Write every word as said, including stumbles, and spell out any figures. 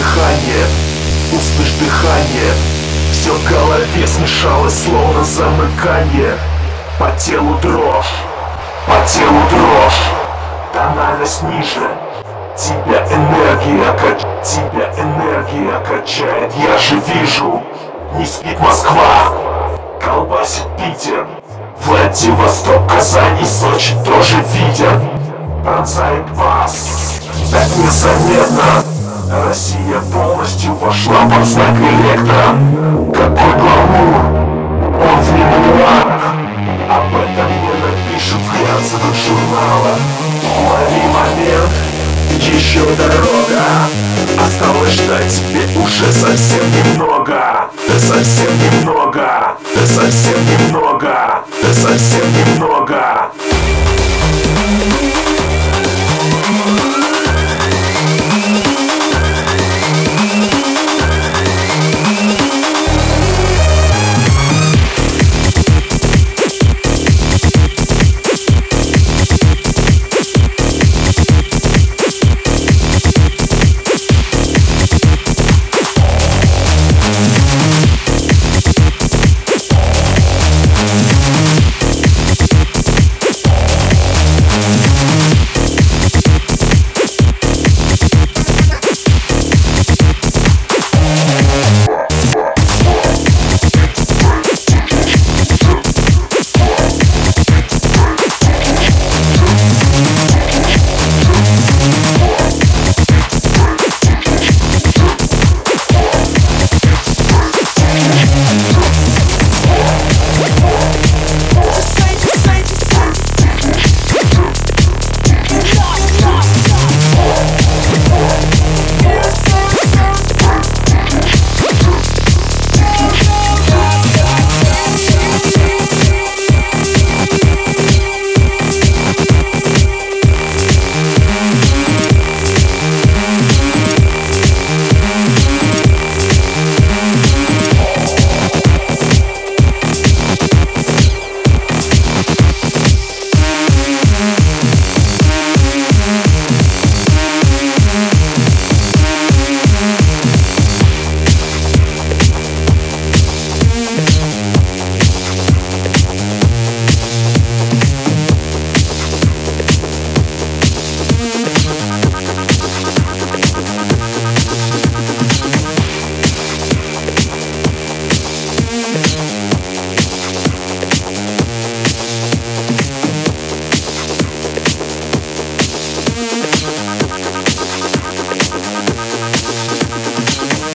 дыхание, услышь дыхание. Все в голове смешалось, словно замыкание. По телу дрожь, по телу дрожь, тональность ниже. Тебя энергия качает, тебя энергия качает. Я же вижу, не спит Москва, колбасит Питер, Владивосток, Казань и Сочи тоже видят. Пронзает вас так незаметно. Россия полностью вошла под знак электро. Какой гламур, он в мемуарах. Об этом не напишут в глянцевых журналах. Лови момент, еще дорога. Осталось ждать тебе уже совсем немного. Да совсем немного, да совсем немного, да совсем немного.